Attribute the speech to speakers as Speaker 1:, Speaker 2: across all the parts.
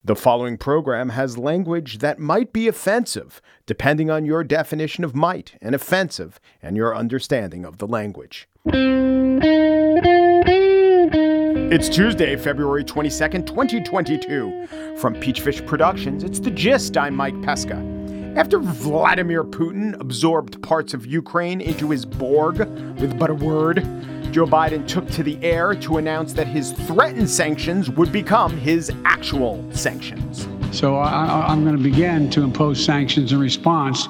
Speaker 1: The following program has language that might be offensive, depending on your definition of might, and offensive and your understanding of the language. It's Tuesday, February 22nd, 2022. From Peachfish Productions, it's The Gist. I'm Mike Pesca. After Vladimir Putin absorbed parts of Ukraine into his Borg with but a word, Joe Biden took to the air to announce that his threatened sanctions would become his actual sanctions.
Speaker 2: So I'm going to begin to impose sanctions in response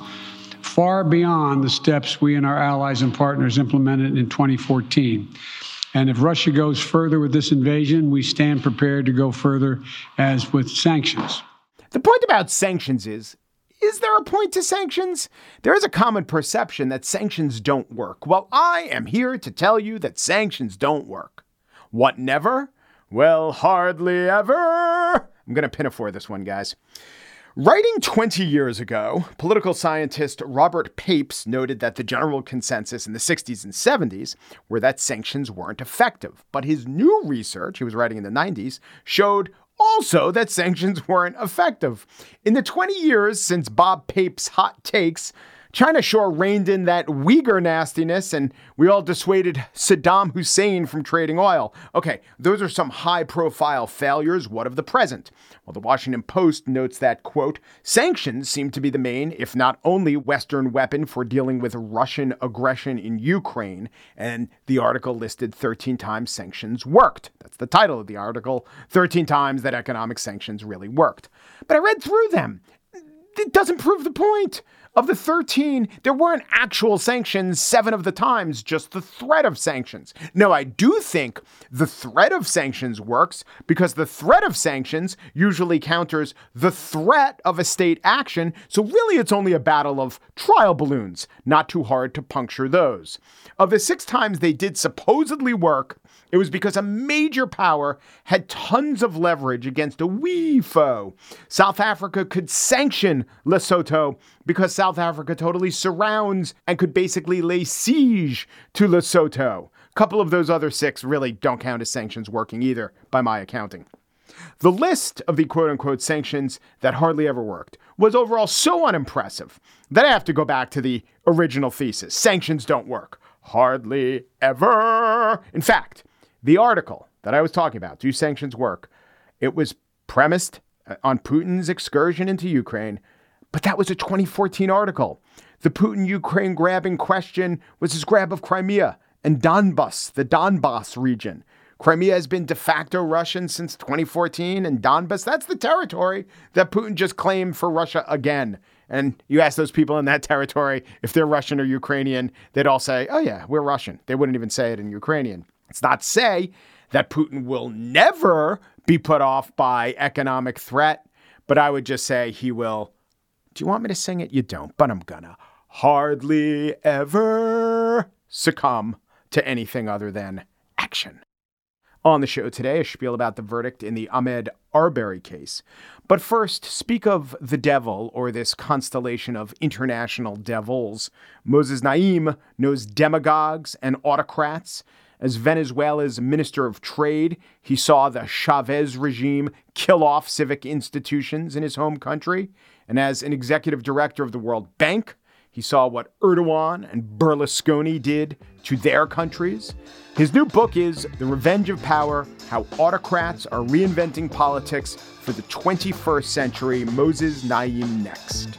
Speaker 2: far beyond the steps we and our allies and partners implemented in 2014. And if Russia goes further with this invasion, we stand prepared to go further as with sanctions.
Speaker 1: The point about sanctions is there a point to sanctions? There is a common perception that sanctions don't work. Well, I am here to tell you that sanctions don't work. What, never? Well, hardly ever. I'm going to pinafore this one, guys. Writing 20 years ago, political scientist Robert Papes noted that the general consensus in the 60s and 70s were that sanctions weren't effective. But his new research, he was writing in the 90s, showed also that sanctions weren't effective. In the 20 years since Bob Papes' hot takes, China sure reined in that Uyghur nastiness, and we all dissuaded Saddam Hussein from trading oil. Okay, those are some high-profile failures. What of the present? Well, the Washington Post notes that, quote, sanctions seem to be the main, if not only, Western weapon for dealing with Russian aggression in Ukraine. And the article listed 13 times sanctions worked. That's the title of the article, 13 times that economic sanctions really worked. But I read through them. It doesn't prove the point. Of the 13, there weren't actual sanctions 7 of the times, just the threat of sanctions. Now, I do think the threat of sanctions works because the threat of sanctions usually counters the threat of a state action. So really, it's only a battle of trial balloons. Not too hard to puncture those. Of the 6 times they did supposedly work, it was because a major power had tons of leverage against a wee foe. South Africa could sanction Lesotho because South Africa totally surrounds and could basically lay siege to Lesotho. A couple of those other 6 really don't count as sanctions working either, by my accounting. The list of the quote-unquote sanctions that hardly ever worked was overall so unimpressive that I have to go back to the original thesis. Sanctions don't work. Hardly ever. In fact, the article that I was talking about, Do Sanctions Work? It was premised on Putin's excursion into Ukraine, but that was a 2014 article. The Putin-Ukraine grab in question was his grab of Crimea and Donbas, the Donbass region. Crimea has been de facto Russian since 2014, and Donbas, that's the territory that Putin just claimed for Russia again. And you ask those people in that territory if they're Russian or Ukrainian, they'd all say, oh yeah, we're Russian. They wouldn't even say it in Ukrainian. It's not to say that Putin will never be put off by economic threat, but I would just say he will. Do you want me to sing it? You don't, but I'm gonna. Hardly ever succumb to anything other than action. On the show today, a spiel about the verdict in the Ahmaud Arbery case. But first, speak of the devil, or this constellation of international devils. Moses Naim knows demagogues and autocrats. As Venezuela's Minister of Trade, he saw the Chavez regime kill off civic institutions in his home country. And as an executive director of the World Bank, he saw what Erdogan and Berlusconi did to their countries. His new book is The Revenge of Power: How Autocrats Are Reinventing Politics for the 21st Century. Moses Naim next.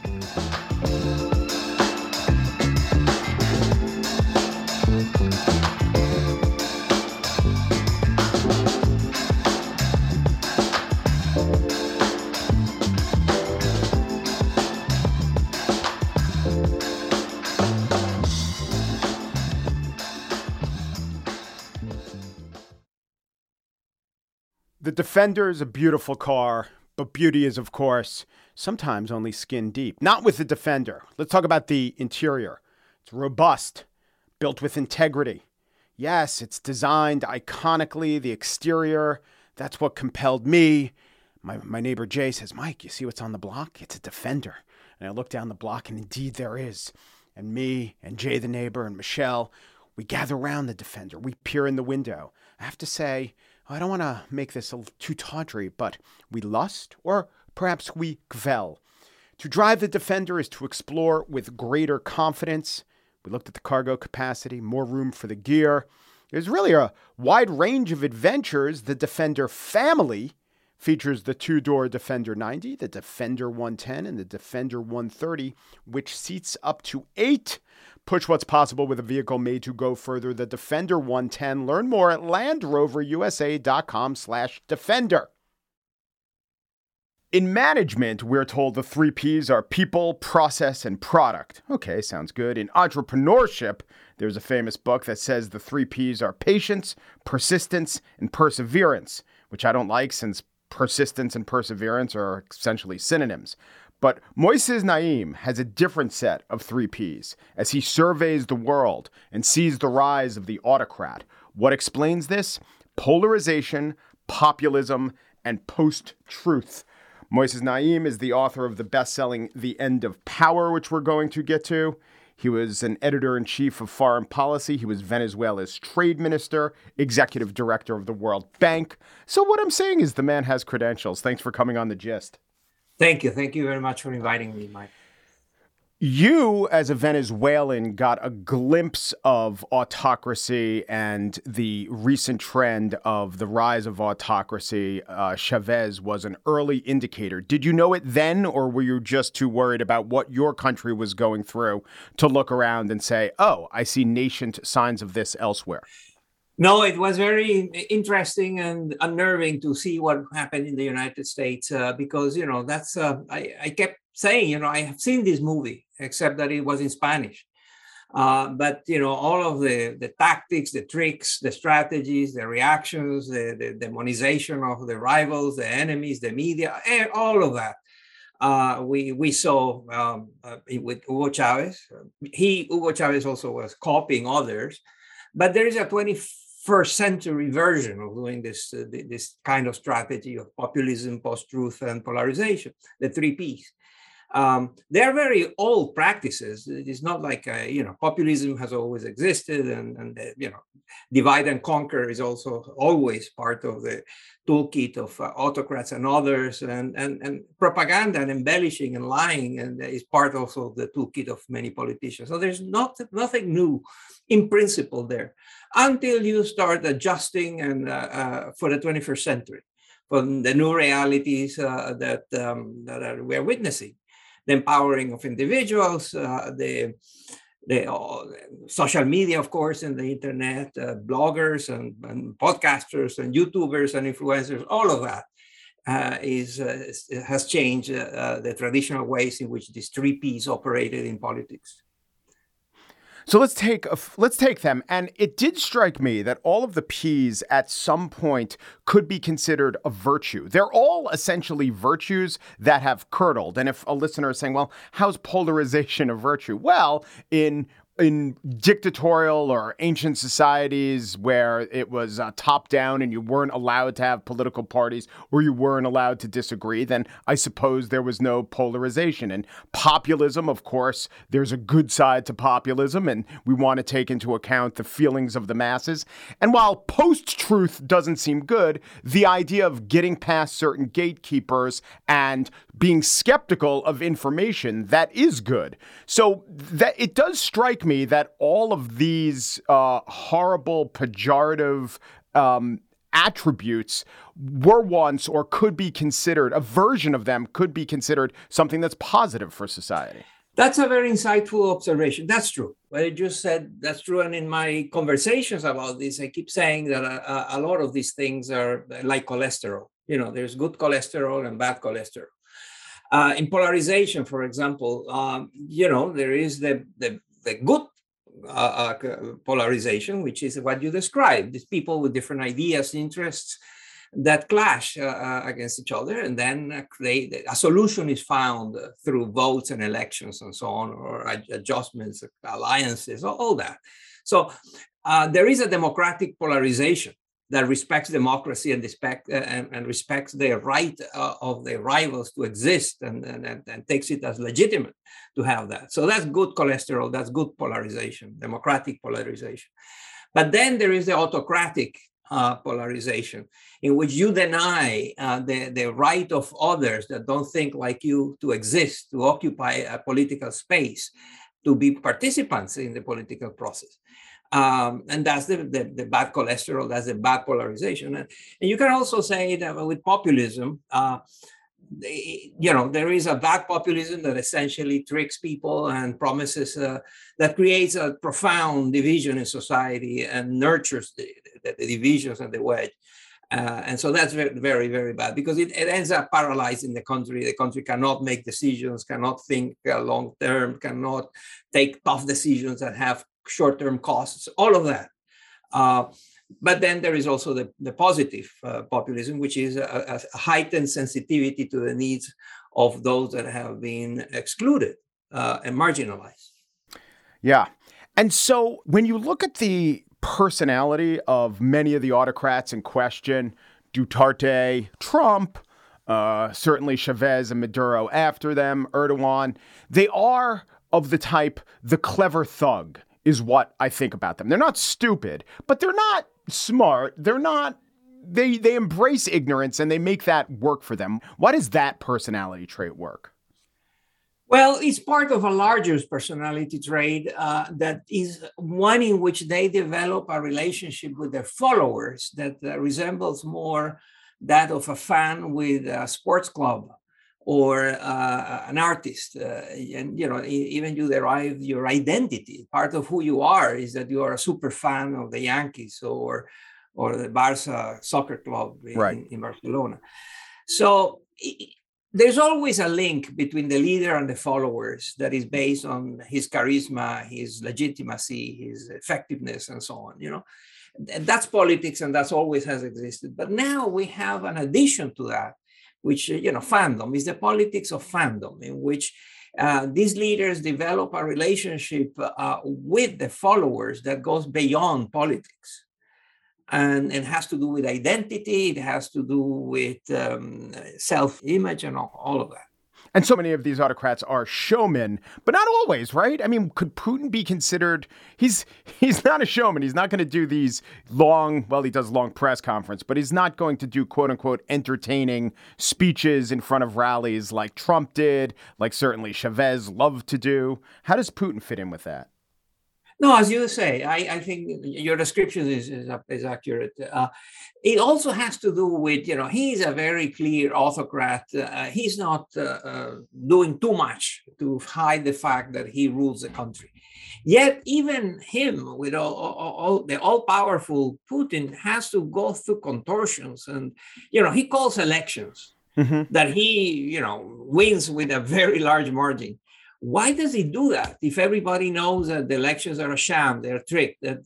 Speaker 1: The Defender is a beautiful car, but beauty is, of course, sometimes only skin deep. Not with the Defender. Let's talk about the interior. It's robust, built with integrity. Yes, it's designed iconically. The exterior, that's what compelled me. My neighbor Jay says, Mike, you see what's on the block? It's a Defender. And I look down the block, and indeed there is. And me and Jay the neighbor and Michelle, we gather around the Defender. We peer in the window. I have to say, I don't want to make this too tawdry, but we lust, or perhaps we gvel. To drive the Defender is to explore with greater confidence. We looked at the cargo capacity, more room for the gear. There's really a wide range of adventures. The Defender family features the two-door Defender 90, the Defender 110, and the Defender 130, which seats up to 8. Push what's possible with a vehicle made to go further. The Defender 110. Learn more at LandRoverUSA.com/Defender. In management, we're told the 3 Ps are people, process, and product. Okay, sounds good. In entrepreneurship, there's a famous book that says the 3 Ps are patience, persistence, and perseverance, which I don't like since persistence and perseverance are essentially synonyms. But Moises Naim has a different set of 3 Ps as he surveys the world and sees the rise of the autocrat. What explains this? Polarization, populism, and post-truth. Moises Naim is the author of the best-selling The End of Power, which we're going to get to. He was an editor-in-chief of Foreign Policy. He was Venezuela's trade minister, executive director of the World Bank. So what I'm saying is the man has credentials. Thanks for coming on The Gist.
Speaker 3: Thank you. Thank you very much for inviting me, Mike.
Speaker 1: You, as a Venezuelan, got a glimpse of autocracy and the recent trend of the rise of autocracy. Chavez was an early indicator. Did you know it then, or were you just too worried about what your country was going through to look around and say, oh, I see nascent signs of this elsewhere?
Speaker 3: No, it was very interesting and unnerving to see what happened in the United States because, that's I kept saying, I have seen this movie, except that it was in Spanish. But, all of the tactics, the tricks, the strategies, the reactions, the demonization of the rivals, the enemies, the media, all of that. We saw with Hugo Chavez. Hugo Chavez also was copying others. But there is a 21st century version of doing this kind of strategy of populism, post-truth, and polarization, the 3 Ps. They are very old practices. It is not like, populism has always existed and divide and conquer is also always part of the toolkit of autocrats and others, and propaganda and embellishing and lying and is part also of the toolkit of many politicians. So there's nothing new in principle there until you start adjusting and for the 21st century, for the new realities that we're witnessing. The empowering of individuals, the social media, of course, and the internet, bloggers and podcasters and YouTubers and influencers, all of that has changed the traditional ways in which these 3 Ps operated in politics.
Speaker 1: So let's take them. And it did strike me that all of the Ps at some point could be considered a virtue. They're all essentially virtues that have curdled. And if a listener is saying, well, how's polarization a virtue? Well, in dictatorial or ancient societies where it was top down and you weren't allowed to have political parties or you weren't allowed to disagree, then I suppose there was no polarization. And populism, of course, there's a good side to populism, and we want to take into account the feelings of the masses. And while post-truth doesn't seem good, the idea of getting past certain gatekeepers and being skeptical of information, that is good. So that it does strike me that all of these horrible, pejorative attributes were once, or could be considered, a version of them could be considered something that's positive for society.
Speaker 3: That's a very insightful observation. That's true. What I just said, that's true. And in my conversations about this, I keep saying that a lot of these things are like cholesterol. There's good cholesterol and bad cholesterol. In polarization, for example, there is the good polarization, which is what you described. These people with different ideas, interests that clash against each other, and then a solution is found through votes and elections and so on, or adjustments, alliances, all that. So there is a democratic polarization that respects democracy and respects the right of the rivals to exist and takes it as legitimate to have that. So that's good cholesterol, that's good polarization, democratic polarization. But then there is the autocratic polarization, in which you deny the right of others that don't think like you to exist, to occupy a political space, to be participants in the political process. And that's the bad cholesterol, that's the bad polarization. And you can also say that with populism, there is a bad populism that essentially tricks people and promises that creates a profound division in society and nurtures the divisions and the wedge. And so that's very, very, very bad, because it ends up paralyzing the country. The country cannot make decisions, cannot think long term, cannot take tough decisions that have short-term costs, all of that. But then there is also the positive populism, which is a heightened sensitivity to the needs of those that have been excluded and marginalized.
Speaker 1: Yeah. And so when you look at the personality of many of the autocrats in question, Duterte, Trump, certainly Chavez and Maduro after them, Erdogan, they are of the type, the clever thug is what I think about them. They're not stupid, but they're not smart. They're not, they embrace ignorance and they make that work for them. Why does that personality trait work?
Speaker 3: Well, it's part of a larger personality trait that is one in which they develop a relationship with their followers that resembles more that of a fan with a sports club or an artist. And, even you derive your identity. Part of who you are is that you are a super fan of the Yankees or the Barça soccer club in Barcelona. So there's always a link between the leader and the followers that is based on his charisma, his legitimacy, his effectiveness, and so on. That's politics, and that's always has existed. But now we have an addition to that, which, fandom is the politics of fandom, in which these leaders develop a relationship with the followers that goes beyond politics. And it has to do with identity. It has to do with self-image and all of that.
Speaker 1: And so many of these autocrats are showmen, but not always, right? I mean, could Putin be considered, he's not a showman. He's not going to do these he does long press conference, but he's not going to do quote unquote entertaining speeches in front of rallies like Trump did, like certainly Chavez loved to do. How does Putin fit in with that?
Speaker 3: No, as you say, I think your description is accurate. It also has to do with, he's a very clear autocrat. He's not doing too much to hide the fact that he rules the country. Yet even him, with all the all-powerful Putin, has to go through contortions. And, he calls elections that he, wins with a very large margin. Why does he do that if everybody knows that the elections are a sham, they're tricked, that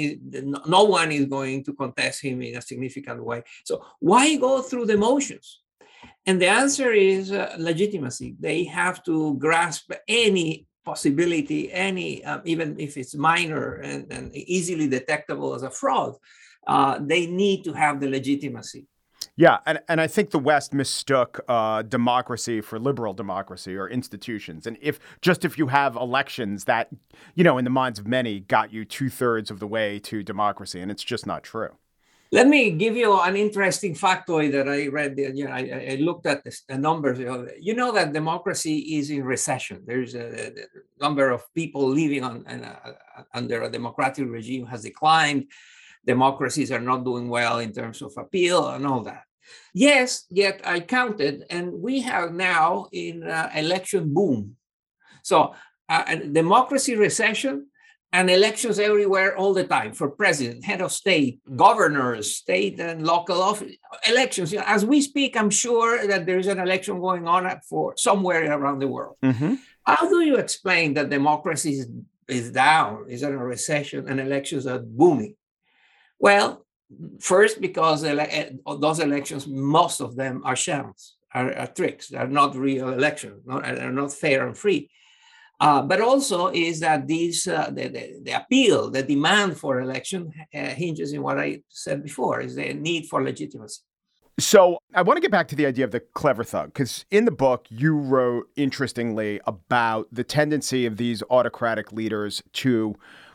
Speaker 3: no one is going to contest him in a significant way? So why go through the motions? And the answer is legitimacy. They have to grasp any possibility, even if it's minor and easily detectable as a fraud. They need to have the legitimacy.
Speaker 1: Yeah, and I think the West mistook democracy for liberal democracy or institutions. And if you have elections that, in the minds of many, got you 2/3 of the way to democracy, and it's just not true.
Speaker 3: Let me give you an interesting factoid that I read. I looked at the numbers. You know that democracy is in recession. There's a number of people living under a democratic regime has declined. Democracies are not doing well in terms of appeal and all that. Yes, yet I counted, and we have now in election boom. So a democracy recession and elections everywhere all the time for president, head of state, governors, state and local office elections. As we speak, I'm sure that there is an election going on for somewhere around the world. Mm-hmm. How do you explain that democracy is down, is in a recession, and elections are booming? Well, first, because those elections, most of them are shams, are tricks. They're not real elections. They're not fair and free. But also is that these the appeal, the demand for election hinges in what I said before, is the need for legitimacy.
Speaker 1: So I want to get back to the idea of the clever thug, because in the book, you wrote interestingly about the tendency of these autocratic leaders to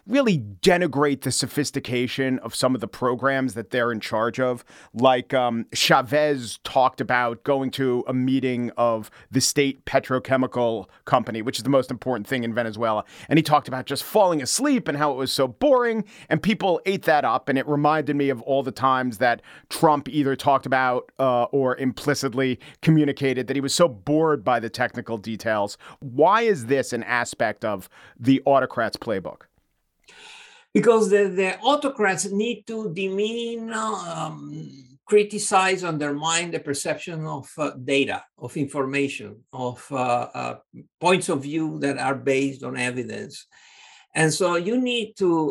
Speaker 1: really denigrate the sophistication of some of the programs that they're in charge of. Like Chavez talked about going to a meeting of the state petrochemical company, which is the most important thing in Venezuela. And he talked about just falling asleep and how it was so boring. And people ate that up. And it reminded me of all the times that Trump either talked about or implicitly communicated that he was so bored by the technical details. Why is this an aspect of the autocrat's playbook?
Speaker 3: Because the autocrats need to demean, criticize, undermine the perception of data, of information, of points of view that are based on evidence. And so you need to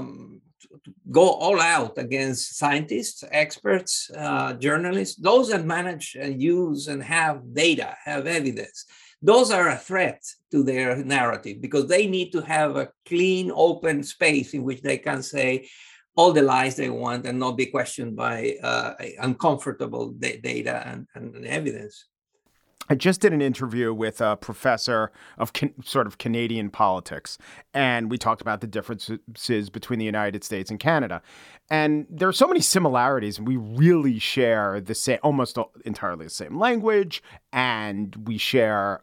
Speaker 3: go all out against scientists, experts, journalists, those that manage and use and have data, have evidence. Those are a threat to their narrative because they need to have a clean, open space in which they can say all the lies they want and not be questioned by uncomfortable data and evidence.
Speaker 1: I just did an interview with a professor of sort of Canadian politics, and we talked about the differences between the United States and Canada. And there are so many similarities, and we really share the same, almost entirely the same language, and we share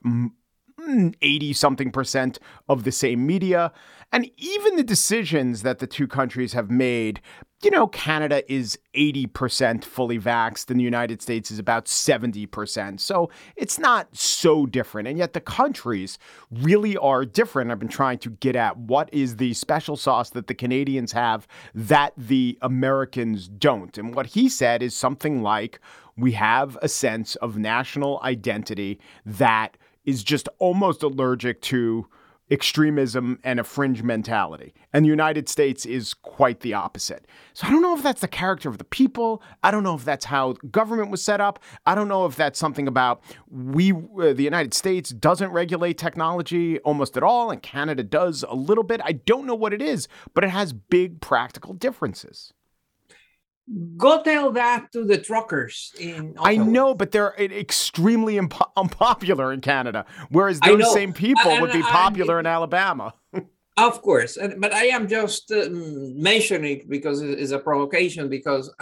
Speaker 1: 80-something% of the same media. And even the decisions that the two countries have made, you know, Canada is 80% fully vaxxed and the United States is about 70%. So it's not so different. And yet the countries really are different. I've been trying to get at what is the special sauce that the Canadians have that the Americans don't. And what he said is something like, we have a sense of national identity that is just almost allergic to extremism and a fringe mentality. And the United States is quite the opposite. So I don't know if that's the character of the people. I don't know if that's how government was set up. I don't know if that's something about the United States doesn't regulate technology almost at all, and Canada does a little bit. I don't know what it is, but it has big practical differences.
Speaker 3: Go tell that to the truckers in Ottawa.
Speaker 1: I know, but they're extremely unpopular in Canada, whereas those same people would be popular in Alabama.
Speaker 3: Of course, but I am just mentioning because it's a provocation, because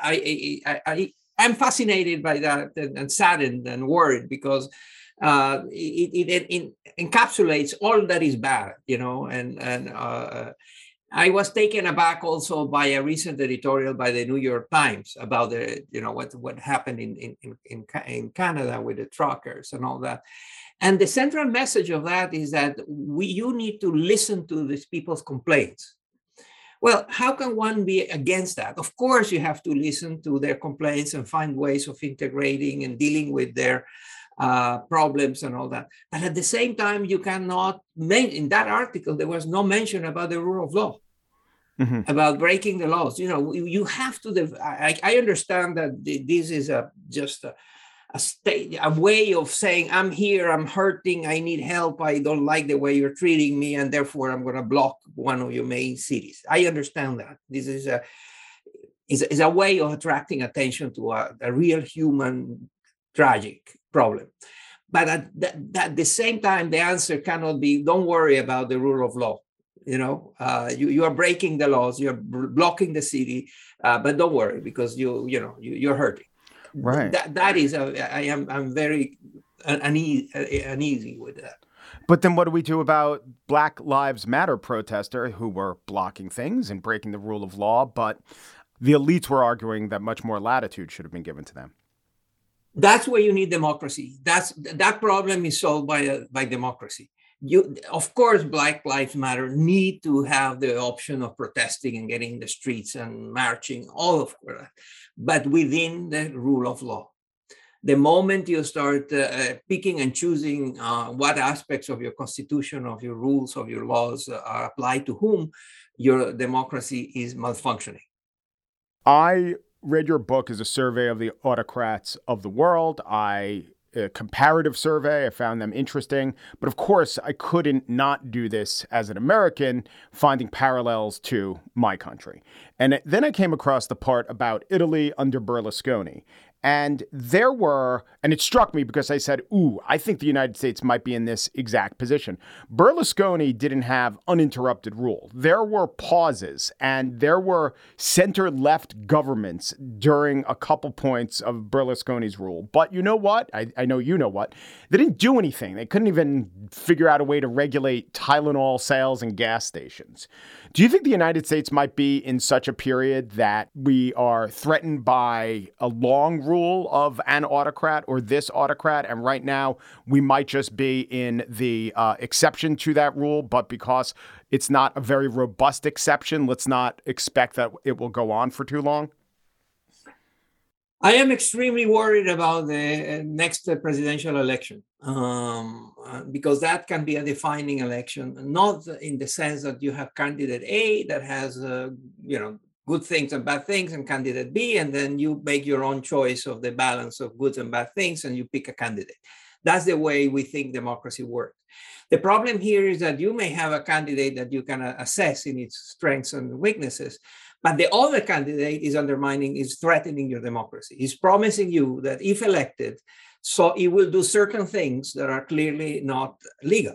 Speaker 3: I'm fascinated by that and saddened and worried because it encapsulates all that is bad, you know, and I was taken aback also by a recent editorial by the New York Times about what happened in Canada with the truckers and all that. And the central message of that is that you need to listen to these people's complaints. Well, how can one be against that? Of course, you have to listen to their complaints and find ways of integrating and dealing with their problems and all that. But at the same time, you cannot, in that article, there was no mention about the rule of law, about breaking the laws. You know, you have to, I understand that this is just a way of saying, I'm here, I'm hurting, I need help, I don't like the way you're treating me, and therefore I'm going to block one of your main cities. I understand that. This is a way of attracting attention to a real human tragic problem. But at the same time, the answer cannot be, don't worry about the rule of law. You know, you are breaking the laws, you're blocking the city, but don't worry because you're hurting.
Speaker 1: Right.
Speaker 3: That is, I'm very uneasy with that.
Speaker 1: But then what do we do about Black Lives Matter protesters who were blocking things and breaking the rule of law, but the elites were arguing that much more latitude should have been given to them?
Speaker 3: That's where you need democracy. That problem is solved by democracy. Of course, Black Lives Matter need to have the option of protesting and getting in the streets and marching, all of that, but within the rule of law. The moment you start picking and choosing what aspects of your constitution, of your rules, of your laws are applied to whom, your democracy is malfunctioning.
Speaker 1: I read your book as a survey of the autocrats of the world. A comparative survey. I found them interesting. But of course, I couldn't not do this as an American, finding parallels to my country. And then I came across the part about Italy under Berlusconi. And it struck me because I said, I think the United States might be in this exact position. Berlusconi didn't have uninterrupted rule. There were pauses, and there were center-left governments during a couple points of Berlusconi's rule. But you know what? I know you know what. They didn't do anything. They couldn't even figure out a way to regulate Tylenol sales in gas stations. Do you think the United States might be in such a period that we are threatened by a long rule of an autocrat or this autocrat, and right now we might just be in the exception to that rule, but because it's not a very robust exception, let's not expect that it will go on for too long?
Speaker 3: I am extremely worried about the next presidential election because that can be a defining election, not in the sense that you have candidate A that has, good things and bad things, and candidate B, and then you make your own choice of the balance of goods and bad things, and you pick a candidate. That's the way we think democracy works. The problem here is that you may have a candidate that you can assess in its strengths and weaknesses, but the other candidate is threatening your democracy. He's promising you that if elected, so he will do certain things that are clearly not legal,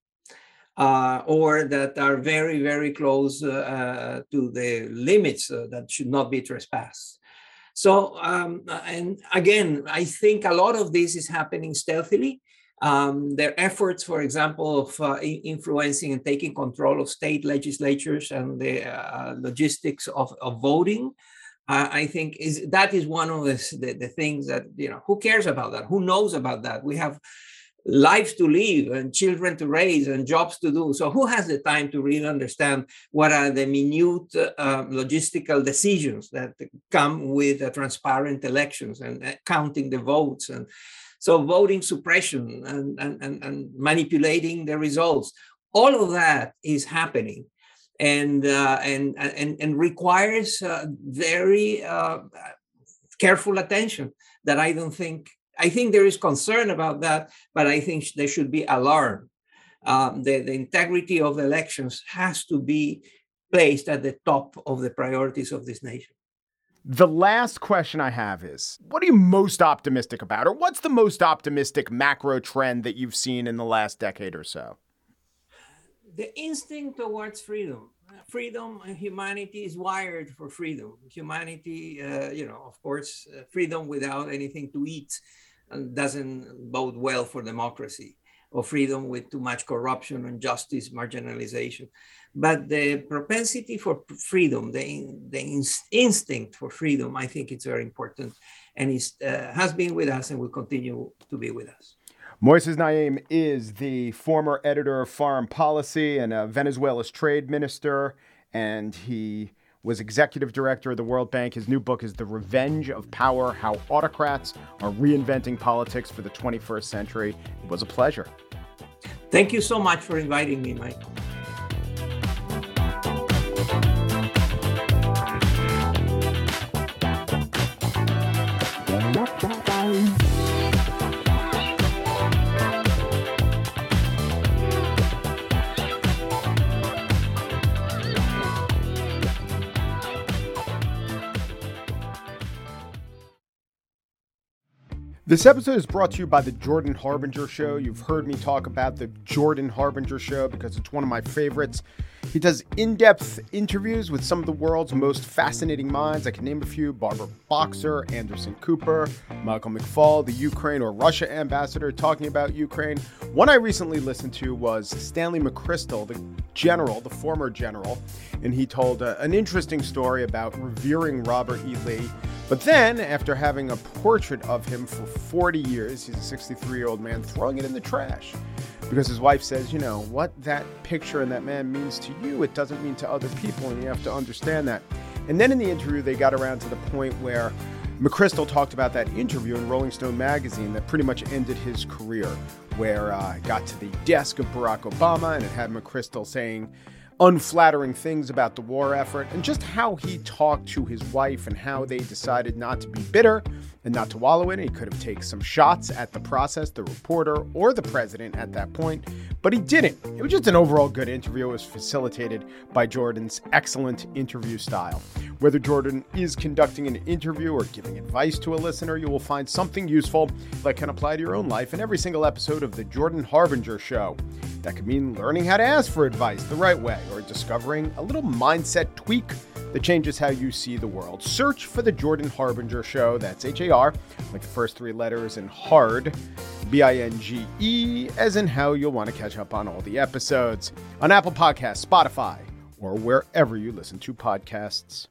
Speaker 3: or that are very, very close to the limits that should not be trespassed. So, and again, I think a lot of this is happening stealthily. Their efforts, for example, of influencing and taking control of state legislatures and the logistics of voting, I think that is one of the things that, who cares about that? Who knows about that? We have lives to live and children to raise and jobs to do. So who has the time to really understand what are the minute logistical decisions that come with transparent elections and counting the votes? And so voting suppression and manipulating the results, all of that is happening and requires very careful attention that I think there is concern about that, but I think there should be alarm. The integrity of elections has to be placed at the top of the priorities of this nation.
Speaker 1: The last question I have is, what are you most optimistic about? Or what's the most optimistic macro trend that you've seen in the last decade or so?
Speaker 3: The instinct towards freedom. Freedom and humanity is wired for freedom. Humanity, of course, freedom without anything to eat doesn't bode well for democracy, or freedom with too much corruption, injustice, marginalization. But the propensity for freedom, the instinct for freedom, I think it's very important, and it has been with us and will continue to be with us.
Speaker 1: Moises Naim is the former editor of Foreign Policy and Venezuela's trade minister, and he was executive director of the World Bank. His new book is The Revenge of Power: How Autocrats Are Reinventing Politics for the 21st Century. It was a pleasure.
Speaker 3: Thank you so much for inviting me, Mike.
Speaker 1: This episode is brought to you by the Jordan Harbinger Show. You've heard me talk about the Jordan Harbinger Show because it's one of my favorites. He does in-depth interviews with some of the world's most fascinating minds. I can name a few: Barbara Boxer, Anderson Cooper, Michael McFaul, the Ukraine or Russia ambassador talking about Ukraine. One I recently listened to was Stanley McChrystal, the former general, and he told an interesting story about revering Robert E. Lee. But then, after having a portrait of him for 40 years, he's a 63-year-old man, throwing it in the trash. Because his wife says, what that picture and that man means to you, it doesn't mean to other people, and you have to understand that. And then in the interview, they got around to the point where McChrystal talked about that interview in Rolling Stone magazine that pretty much ended his career, where I got to the desk of Barack Obama, and it had McChrystal saying unflattering things about the war effort, and just how he talked to his wife and how they decided not to be bitter and not to wallow in it. He could have taken some shots at the process, the reporter, or the president at that point, but he didn't. It was just an overall good interview. It was facilitated by Jordan's excellent interview style. Whether Jordan is conducting an interview or giving advice to a listener, you will find something useful that can apply to your own life in every single episode of The Jordan Harbinger Show. That could mean learning how to ask for advice the right way, or discovering a little mindset tweak that changes how you see the world. Search for The Jordan Harbinger Show, that's H-A-R, like the first three letters, and hard, B-I-N-G-E, as in how you'll want to catch up on all the episodes, on Apple Podcasts, Spotify, or wherever you listen to podcasts.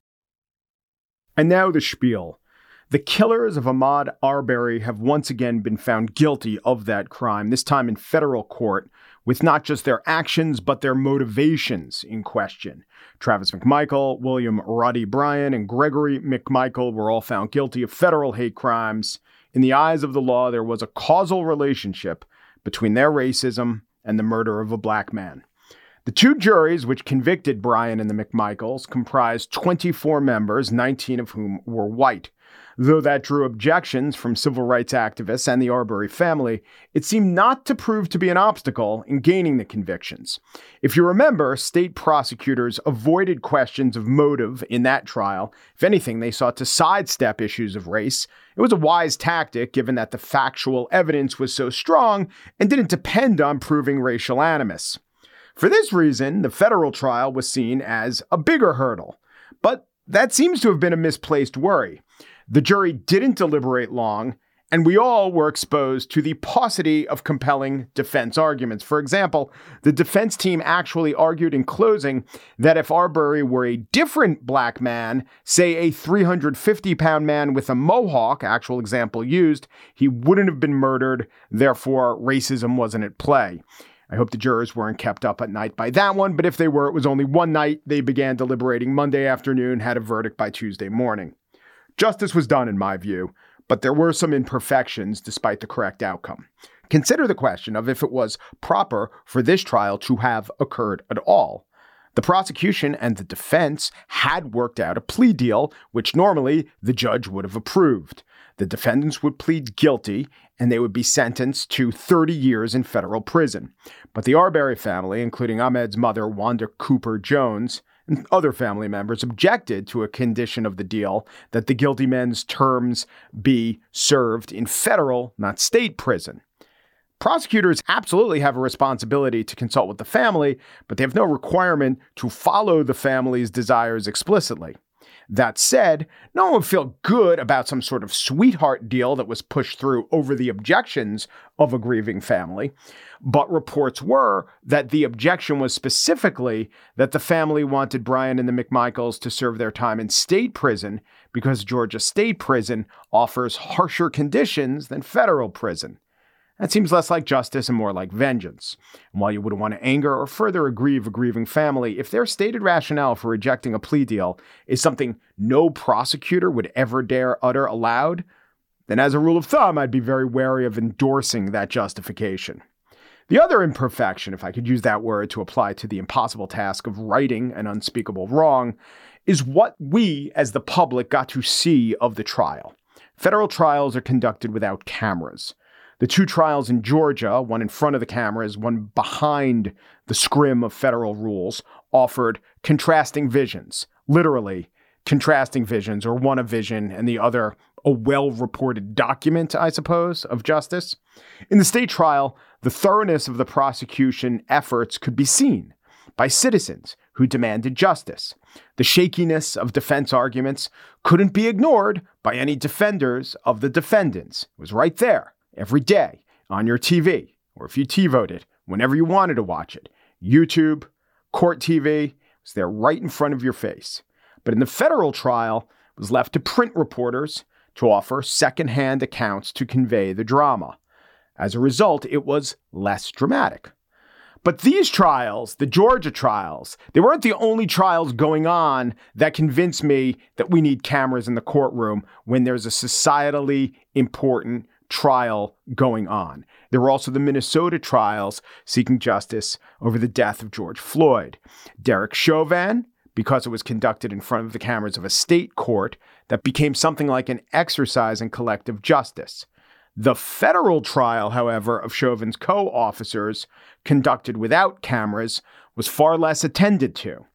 Speaker 1: And now the spiel. The killers of Ahmaud Arbery have once again been found guilty of that crime, this time in federal court, with not just their actions, but their motivations in question. Travis McMichael, William Roddy Bryan, and Gregory McMichael were all found guilty of federal hate crimes. In the eyes of the law, there was a causal relationship between their racism and the murder of a black man. The two juries which convicted Bryan and the McMichaels comprised 24 members, 19 of whom were white. Though that drew objections from civil rights activists and the Arbery family, it seemed not to prove to be an obstacle in gaining the convictions. If you remember, state prosecutors avoided questions of motive in that trial. If anything, they sought to sidestep issues of race. It was a wise tactic, given that the factual evidence was so strong and didn't depend on proving racial animus. For this reason, the federal trial was seen as a bigger hurdle. But that seems to have been a misplaced worry. The jury didn't deliberate long, and we all were exposed to the paucity of compelling defense arguments. For example, the defense team actually argued in closing that if Arbery were a different black man, say a 350-pound man with a mohawk, actual example used, he wouldn't have been murdered, therefore racism wasn't at play. I hope the jurors weren't kept up at night by that one, but if they were, it was only one night. They began deliberating Monday afternoon, had a verdict by Tuesday morning. Justice was done in my view, but there were some imperfections despite the correct outcome. Consider the question of if it was proper for this trial to have occurred at all. The prosecution and the defense had worked out a plea deal, which normally the judge would have approved. The defendants would plead guilty, and they would be sentenced to 30 years in federal prison. But the Arbery family, including Ahmaud's mother, Wanda Cooper Jones, and other family members, objected to a condition of the deal that the guilty men's terms be served in federal, not state prison. Prosecutors absolutely have a responsibility to consult with the family, but they have no requirement to follow the family's desires explicitly. That said, no one would feel good about some sort of sweetheart deal that was pushed through over the objections of a grieving family. But reports were that the objection was specifically that the family wanted Bryan and the McMichaels to serve their time in state prison because Georgia State Prison offers harsher conditions than federal prison. That seems less like justice and more like vengeance. And while you wouldn't want to anger or further aggrieve a grieving family, if their stated rationale for rejecting a plea deal is something no prosecutor would ever dare utter aloud, then as a rule of thumb, I'd be very wary of endorsing that justification. The other imperfection, if I could use that word to apply to the impossible task of righting an unspeakable wrong, is what we as the public got to see of the trial. Federal trials are conducted without cameras. The two trials in Georgia, one in front of the cameras, one behind the scrim of federal rules, offered contrasting visions, literally contrasting visions, or one a vision and the other a well-reported document, I suppose, of justice. In the state trial, the thoroughness of the prosecution efforts could be seen by citizens who demanded justice. The shakiness of defense arguments couldn't be ignored by any defenders of the defendants. It was right there. Every day on your TV, or if you TiVoed, whenever you wanted to watch it. YouTube, court TV, was there right in front of your face. But in the federal trial, it was left to print reporters to offer secondhand accounts to convey the drama. As a result, it was less dramatic. But these trials, the Georgia trials, they weren't the only trials going on that convinced me that we need cameras in the courtroom when there's a societally important trial going on. There were also the Minnesota trials seeking justice over the death of George Floyd. Derek Chauvin, because it was conducted in front of the cameras of a state court, that became something like an exercise in collective justice. The federal trial, however, of Chauvin's co-officers, conducted without cameras, was far less attended to.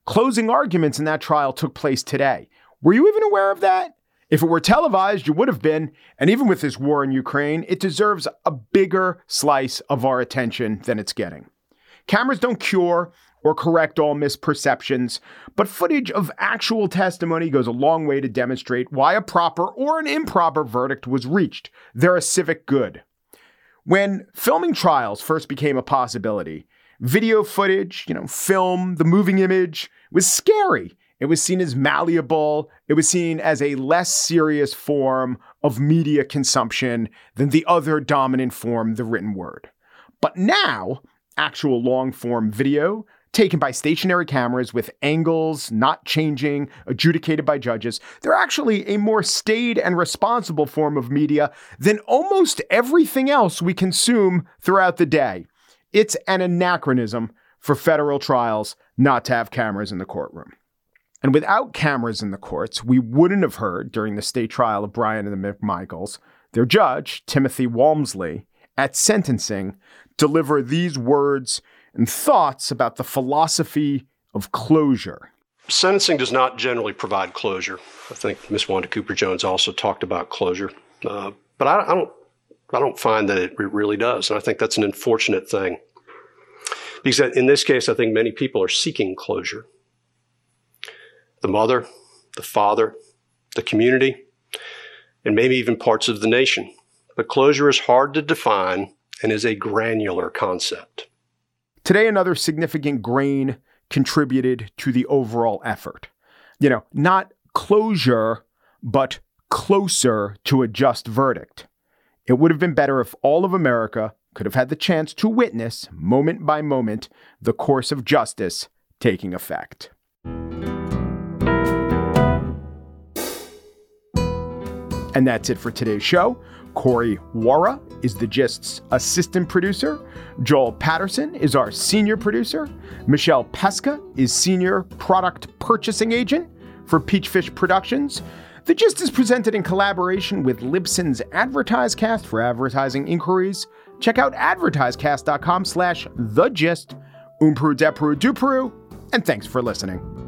Speaker 1: Closing arguments in that trial took place today. Were you even aware of that? If it were televised, you would have been. And even with this war in Ukraine, it deserves a bigger slice of our attention than it's getting. Cameras don't cure or correct all misperceptions, but footage of actual testimony goes a long way to demonstrate why a proper or an improper verdict was reached. They're a civic good. When filming trials first became a possibility, video footage, film, the moving image was scary. It was seen as malleable. It was seen as a less serious form of media consumption than the other dominant form, the written word. But now, actual long-form video, taken by stationary cameras with angles not changing, adjudicated by judges, they're actually a more staid and responsible form of media than almost everything else we consume throughout the day. It's an anachronism for federal trials not to have cameras in the courtroom. And without cameras in the courts, we wouldn't have heard during the state trial of Brian and the McMichaels, their judge, Timothy Walmsley, at sentencing, deliver these words and thoughts about the philosophy of closure.
Speaker 4: Sentencing does not generally provide closure. I think Ms. Wanda Cooper-Jones also talked about closure, but I don't find that it really does. And I think that's an unfortunate thing. Because in this case, I think many people are seeking closure. The mother, the father, the community, and maybe even parts of the nation. But closure is hard to define and is a granular concept.
Speaker 1: Today, another significant grain contributed to the overall effort. Not closure, but closer to a just verdict. It would have been better if all of America could have had the chance to witness, moment by moment, the course of justice taking effect. And that's it for today's show. Corey Wara is The Gist's assistant producer. Joel Patterson is our senior producer. Michelle Pesca is senior product purchasing agent for Peachfish Productions. The Gist is presented in collaboration with Libsyn's AdvertiseCast. For advertising inquiries, check out advertisecast.com/thegist. Umpru, depru, dupru, and thanks for listening.